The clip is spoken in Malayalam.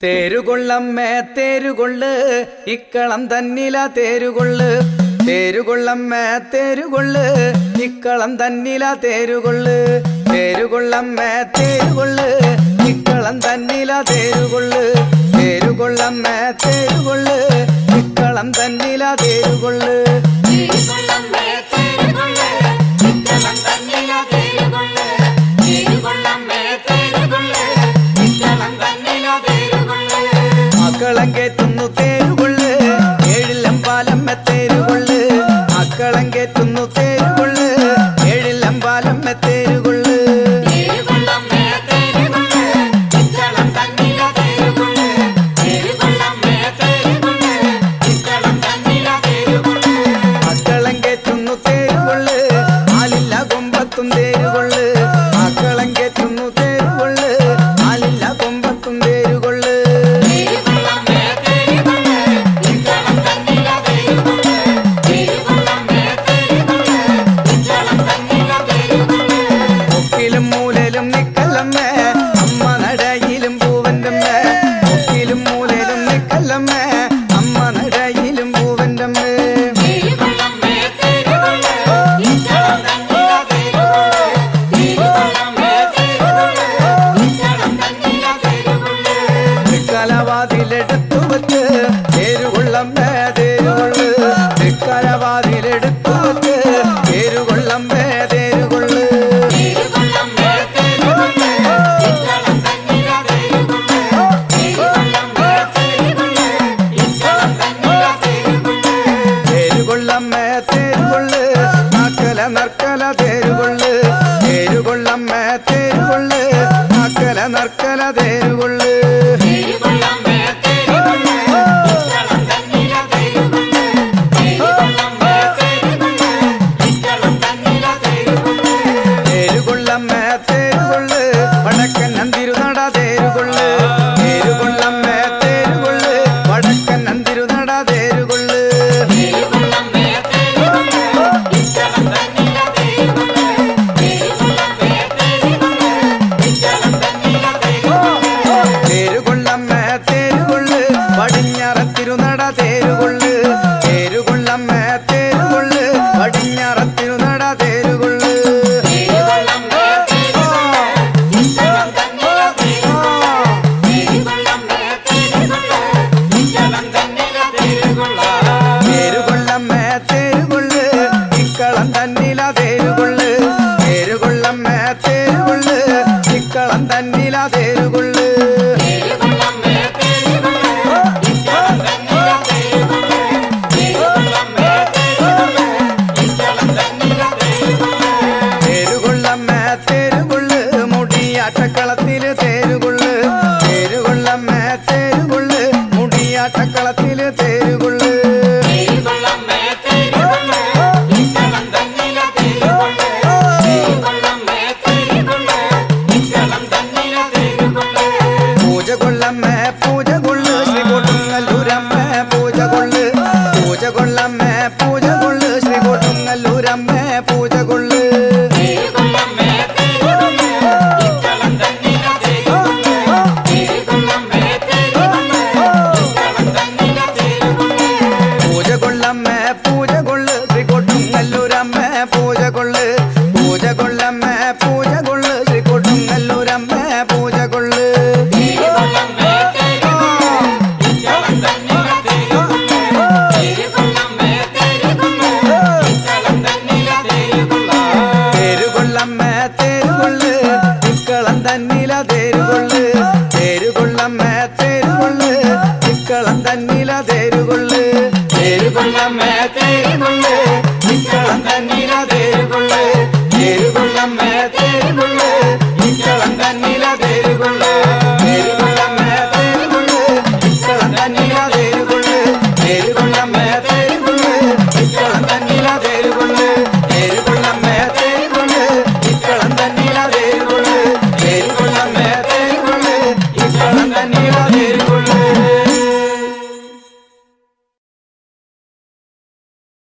തേരുകൊള്ളമ്മേ തേരുകൊള്ള് ഇക്കളം തന്നില തേരുകൊള്ള് തേരുകൊള്ളമ്മേ തേരുകൊള്ള് ഇക്കളം തന്നില തേരുകൊള്ള് തേരുകൊള്ളമ്മേ തേരുകൊള്ള് ഇക്കളം തന്നില തേരുകൊള്ള് തേരുകൊള്ളമ്മേ തേരുകൊള്ള് ഇക്കളം തന്നില തേരുകൊള്ള് മക്കളം കേറ്റുന്നു തേരുകൊള്ള് ഏഴിലമ്പാലമ്മ തേരുകൊള്ള് മക്കളം കേറ്റുന്നു തേരുകൊള്ള് ഏഴിലമ്പാലമ്മ തേരുകൊള്ള് മക്കളം കേറ്റുന്നു തേരുകൊള്ള് ആലില്ല കൊമ്പത്തും തേരുകൊള്ള് മക്കളം കേറ്റുന്നു തേരുകൊള്ള് ആലില്ല കൊമ്പത്തും തേരുകൊള്ള് മുക്കിലും മൂലയിലും നിക്കല്ലമ്മേ അമ്മ നടയിലും പൂവൻ്റമ്മേ മുക്കിലും മൂലയിലും നിക്കല്ലമ്മേ അമ്മ നടയിലും പൂവൻ്റമ്മേ തൃക്കലവാതിലെടുത്തു വച്ച് തേരുകൊള്ളമ്മേ തേരുകൊള്ള് തൃക്കലവാതിലെടുത്തു വച്ച് തേരുകൊള്ളമ്മേ തേരുകൊള്ള് തേരുകൊള്ളമ്മേ തേരുകൊള്ള് നാക്കല നർക്കല തേരുകൊള്ള് തേരുകൊള്ളമ്മേ തേരുകൊള്ള് നാക്കല നർക്കല തേരുകൊള്ള് തേരുകൊള്ളമ്മേ തേരുകൊള്ള് വടക്കൻ നന്തിരുനട തേരുകൊള്ള് തേരുകൊള്ളമ്മേ തേരുകൊള്ള് വടക്കൻ നന്തിരുനട തേരുകൊള്ള് തേരുകൊള്ളമ്മേ തേരുകൊള്ള് പടിഞ്ഞാറത്തിരുനട തേരുകൊള്ള് തേരുകൊള്ളമ്മേ തേരുകൊള്ള് പടിഞ്ഞാറത്തിരുനട തേരുകൊള്ള് തേരുകൊള്ളമ്മേ തേരുകൊള്ള് ഇക്കളം തന്നില തേരുകൊള്ള് തേരുകൊള്ളമ്മേ തേരുകൊള്ള് ഇക്കളം തന്നില തേരുകൊള്ള് തേരുകൊള്ളമ്മേ തേരുകൊള്ള് മുടിയാട്ടക്കളത്തില് തേരുകൊള്ള് തേരുകൊള്ളമ്മേ തേരുകൊള്ള് മുടിയാട്ടക്കളത്തില് തേരുകൊള്ള് പൂജ കൊള്ളമ്മേ പൂജ കൊള്ള് ശ്രീ കൊടുങ്ങല്ലൂരമ്മേ പൂജ കൊള്ള് പൂജ കൊള്ളമ്മേ പൂജ കൊള്ള് ശ്രീ കൊടുങ്ങല്ലൂരമ്മേ പൂജ കൊള്ള് പൂജ കൊള്ളമ്മേ പൂജ കൊള്ള് ശ്രീ കൊടുങ്ങല്ലൂരമ്മേ പൂജ കൊള്ള് പൂജ കൊള്ളമ്മേ പൂജ കൊള്ള് ശ്രീ കൊടുങ്ങല്ലൂരമ്മേ പൂജ കൊള്ള് തേരുകൊള്ളമ്മേ തേരുകൊള്ള് ഇക്കളം തന്നില തേരുകൊള്ള് തേരുകൊള്ളമ്മേ തേരുകൊള്ള് ഇക്കളം തന്നില തേരുകൊള്ള് തേരുകൊള്ളമ്മേ തേരുകൊള്ള് ഇക്കളം തന്നില തേരുകൊള്ള് തേരുകൊള്ളമ്മേ